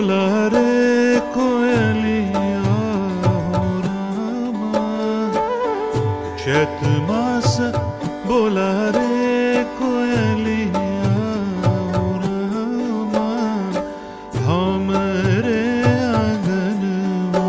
बोला रे कोयलिया हो रामा, चैत मास बोला रे कोयलिया हो रामा, हमरे आंगनवा।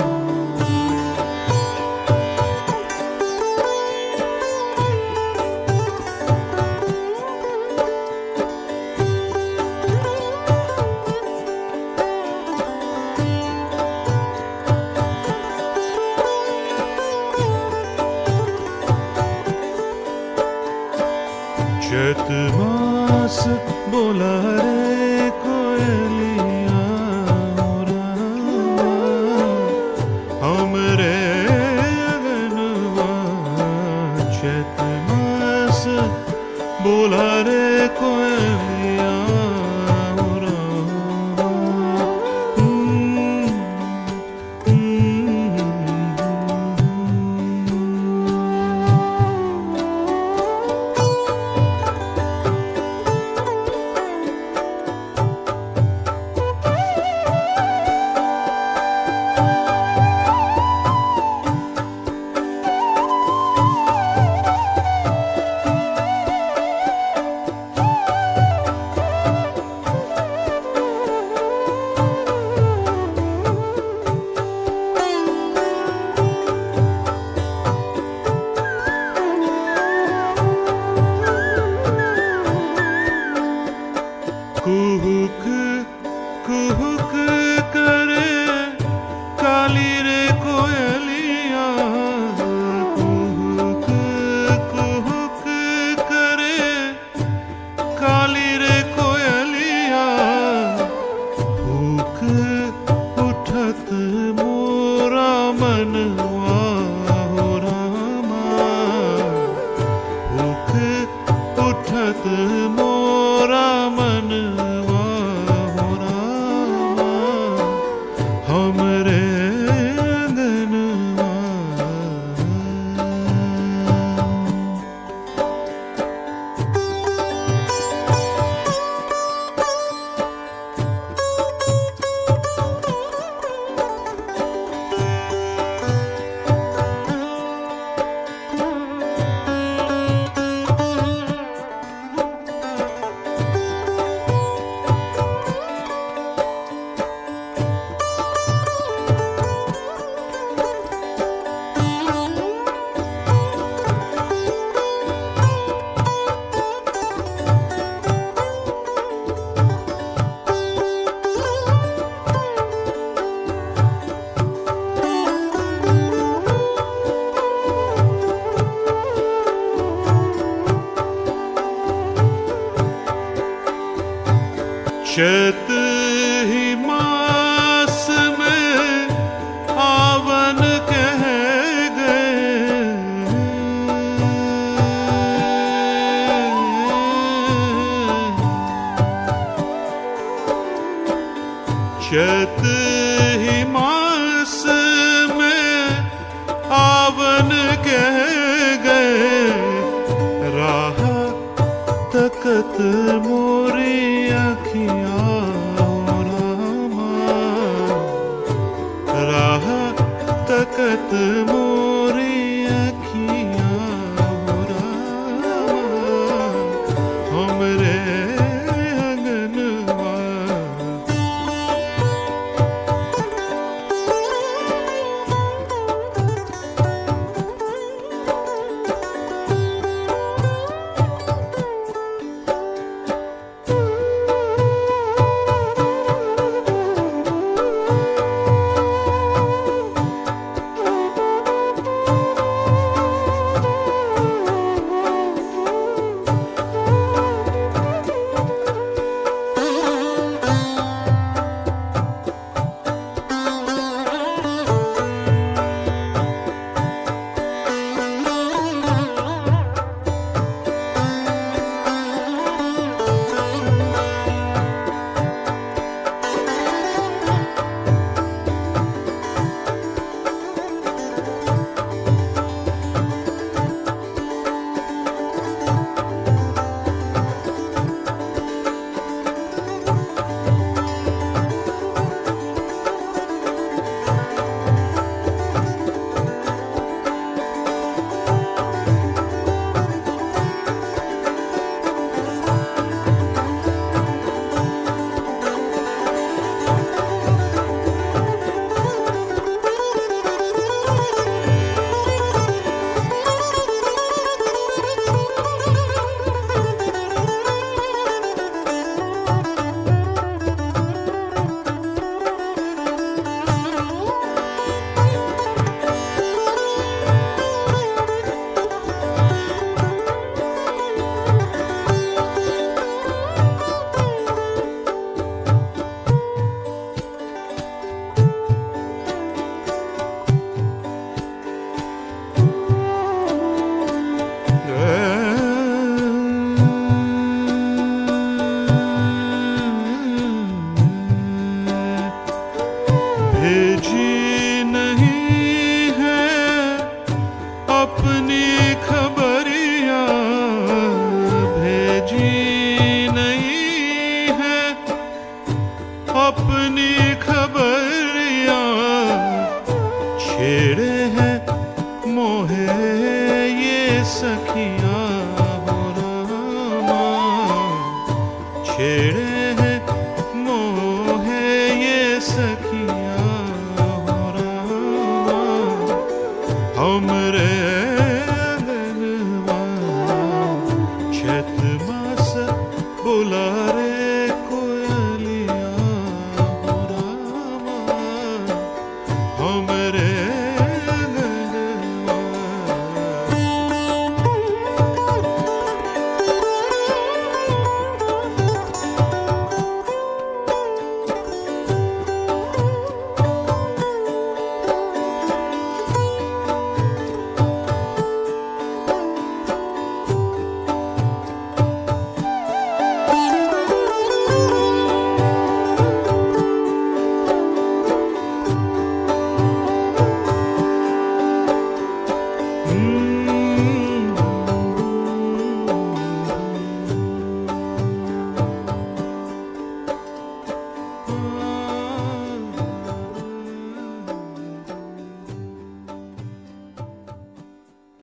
चैत मास बोला रे कोयलिया हो रामा, हमरे अगनवा। चैत मास बोला रे कोयलिया हो रामा। कुहुक कुहुक करे काली रे कोयलिया, कुहुक कुहुक करे काली रे कोयलिया। भूख उठत मोरा मनवा हो रामा, भूख उठत मोरा मनवा हो रामा, हमरे अंगनवा। चैत ही मास में आवन कह गए, चैत ही मास में आवन कह गए। राह तकत मोरी अखियाँ हो रामा, राह तकत मोरी अखियाँ हो रामा, हमरे अंगनवा। भेजी नहीं है अपनी खबरियां, भेजी नहीं है अपनी खबरियां, छेड़े हैं मोहे ये सखियां हो रामा, छेड़े हैं मोहे ये सखियां।